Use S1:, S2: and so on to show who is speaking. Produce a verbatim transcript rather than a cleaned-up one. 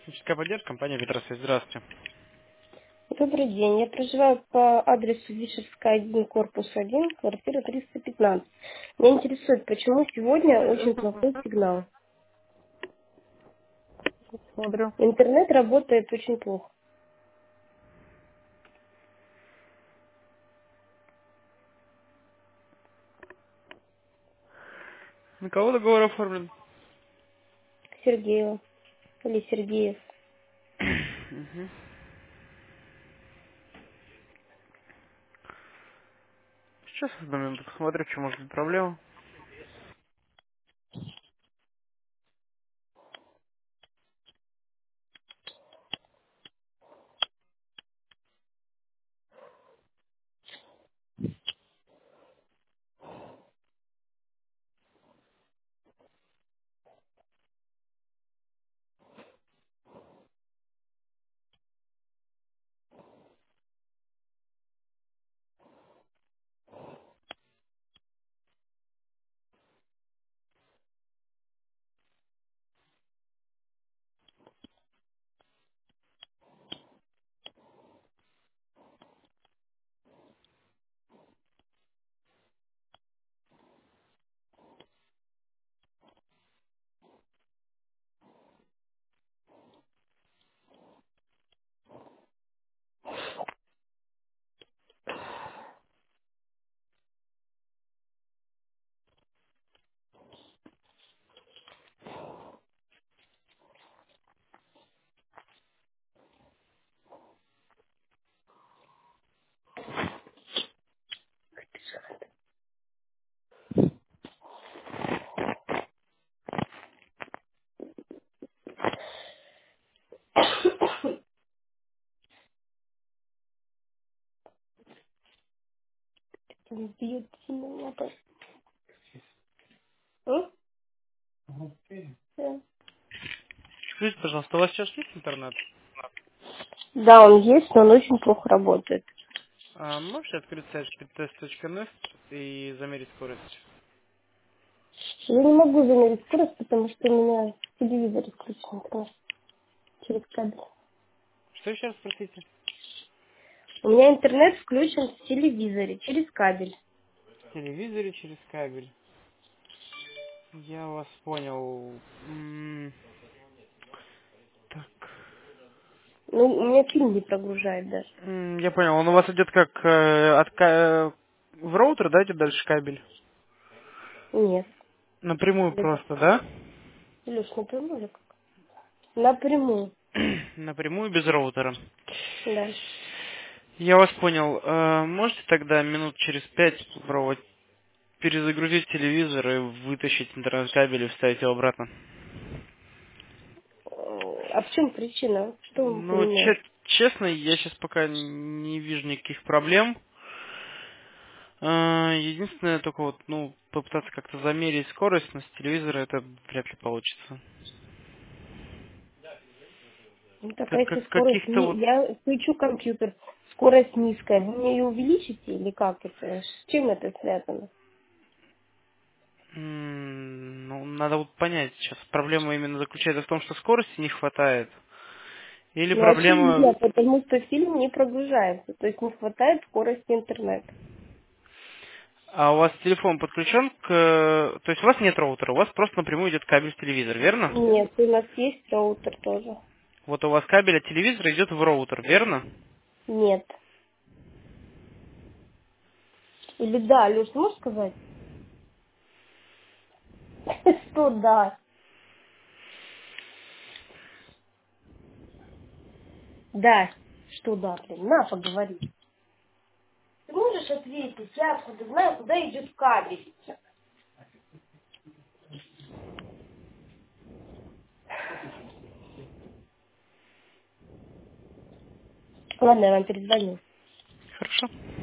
S1: Техническая поддержка, компания Ветросвязь. Здравствуйте.
S2: Добрый день. Я проживаю по адресу Вишевская, один, корпус один, квартира триста пятнадцать. Меня интересует, почему сегодня очень плохой сигнал.
S1: Смотрю.
S2: Интернет работает очень плохо.
S1: На кого договор оформлен?
S2: Сергеева или Сергеев.
S1: Мгм. Сейчас, одну минуту, посмотрю, что может быть проблема.
S2: Бьют сильно лапы. М? Да.
S1: Скажите, пожалуйста, у вас сейчас есть интернет?
S2: Да, он есть, но он очень плохо работает.
S1: А, можете открыть сайт speedtest точка нет и замерить скорость?
S2: Я не могу замерить скорость, потому что у меня телевизор включен интернет через кабель.
S1: Что еще раз спросите?
S2: У меня интернет включен в телевизоре через кабель.
S1: В телевизоре через кабель. Я вас понял. М, Так.
S2: Ну, у меня фильм не прогружает даже.
S1: М, Я понял. Он у вас идет как э, от ка- в роутер, да, идет дальше кабель?
S2: Нет.
S1: Напрямую просто, да?
S2: Илюш, напрямую или как? Напрямую,
S1: Напрямую без роутера.
S2: да.
S1: Я вас понял. Э, Можете тогда минут через пять попробовать перезагрузить телевизор и вытащить интернет-кабель и вставить его обратно?
S2: Э, А в чем причина? Что вы
S1: Ну,
S2: понимаете?
S1: че- честно, я сейчас пока не вижу никаких проблем. Э, Единственное, только вот, ну, попытаться как-то замерить скорость, но с телевизора это вряд ли получится.
S2: Ну, так, а
S1: Как,
S2: если
S1: как-
S2: скорость...
S1: каких-то
S2: ни-
S1: вот,
S2: Я включу компьютер, скорость низкая, вы мне ее увеличите или как это? С чем это связано?
S1: м, ну, надо вот понять сейчас, проблема именно заключается в том, что скорости не хватает, или
S2: Ну,
S1: проблема.
S2: очевидно, потому что фильм не прогружается, то есть не хватает скорости интернета.
S1: А у вас телефон подключен к... То есть у вас нет роутера, у вас просто напрямую идет кабель в телевизор, верно?
S2: Нет, у нас есть роутер тоже.
S1: Вот у вас кабель от телевизора идет в роутер, верно?
S2: Нет. Или да, Леш, можешь сказать? Что да? Да. Что да, блин? На, поговори. Ты можешь ответить? Я откуда знаю, куда идет кабель. Ладно, я вам перезвоню.
S1: Хорошо.